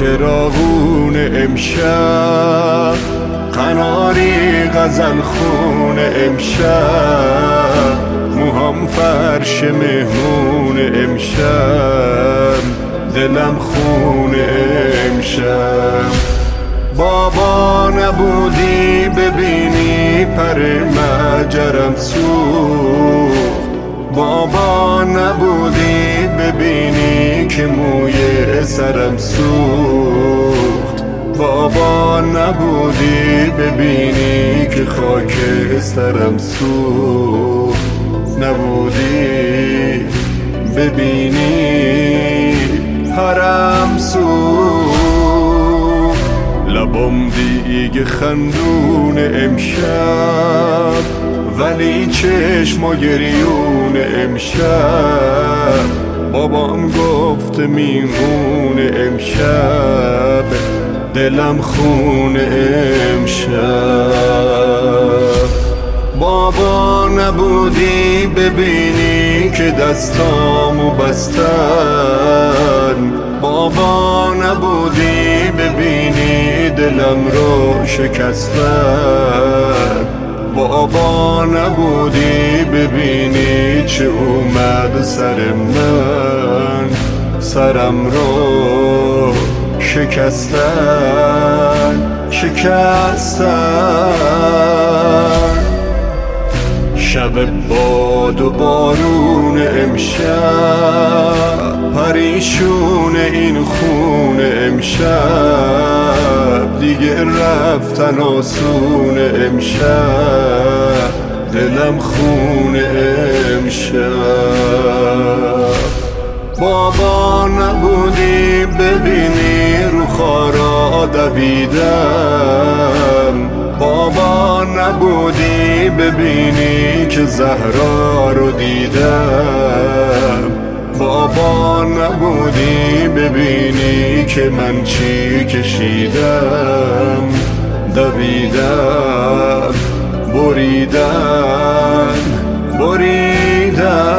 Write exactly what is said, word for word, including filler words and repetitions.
چراغون امشب، قناری غزل خون امشب، موهام فرش مهمون امشب، دلم خون امشب. بابا نبودی ببینی پر مجرم سوخت، بابا نبودی ببینی که موی سرم سوخت، بابا نبودی ببینی که خاک سرم سوخت، نبودی ببینی پرم سوخت. لبام دیگه خندون امشب، ولی چشم و گریون امشب، بابام گفت میمون امشب، دلم خون امشب. بابا نبودی ببینی که دستامو بستن، بابا نبودی ببینی دلم رو شکستن، بابا نبودی ببینی چه اومد سر من، سرم رو شکستن شکستن. شب باد و بارون امشب، پریشون این خون امشب، دیگه رفتن آسون امشب، دلم خون امشب. بابا نبودی ببینی رو خارا دویدم، بابا نبودی ببینی که زهرا رو دیدم، بابا نبودی ببینی که من چی کشیدم، دویدم بریدم بریدم.